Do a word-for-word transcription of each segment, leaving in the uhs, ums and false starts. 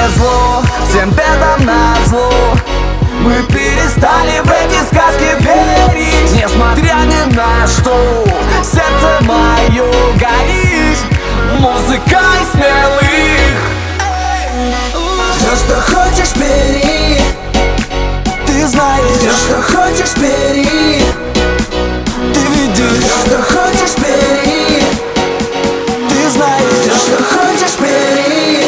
повезло, всем бедам назло. Мы перестали в эти сказки верить, несмотря ни на что. Сердце мое горит музыкой смелых. Все, что хочешь, бери. Ты знаешь, Все, что хочешь, бери. ты видишь, Все, что хочешь, бери. ты знаешь, Все, что хочешь, бери.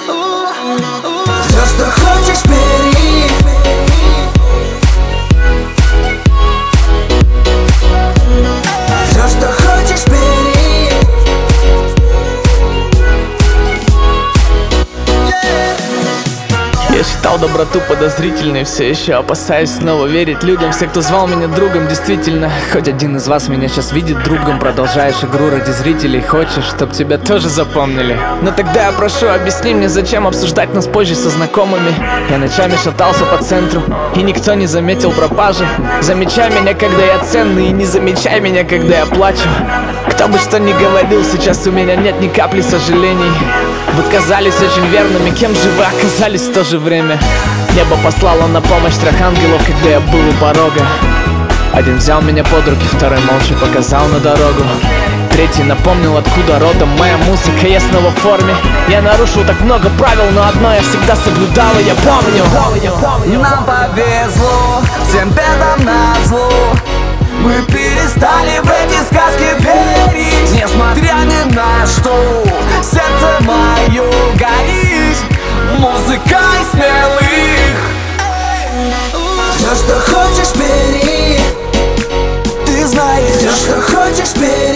Все, что хочешь, бери. Все, что хочешь, бери. Я считал доброту подозрительной, все еще опасаюсь снова верить людям. Все, кто звал меня другом, действительно. Хоть один из вас меня сейчас видит другом. Продолжаешь игру ради зрителей, хочешь, чтоб тебя тоже запомнили. Но тогда я прошу, объясни мне, зачем обсуждать нас позже со знакомыми. Я ночами шатался по центру, и никто не заметил пропажи. Замечай меня, когда я ценный, и не замечай меня, когда я плачу. Кто бы что ни говорил, сейчас у меня нет ни капли сожалений. Вы казались очень верными, кем же вы оказались в то же время? Небо послало на помощь трех ангелов, когда я был у порога. Один взял меня под руки, второй молча показал на дорогу. Третий напомнил, откуда родом моя музыка, я снова в форме. Я нарушил так много правил, но одно я всегда соблюдал, и я помню. нам повезло, всем бедам назло. Мы перестали в эти сказки верить, несмотря ни на что. Сердце мое горит музыкой смелых. Все, что хочешь, бери. Ты знаешь, Все, что хочешь, бери.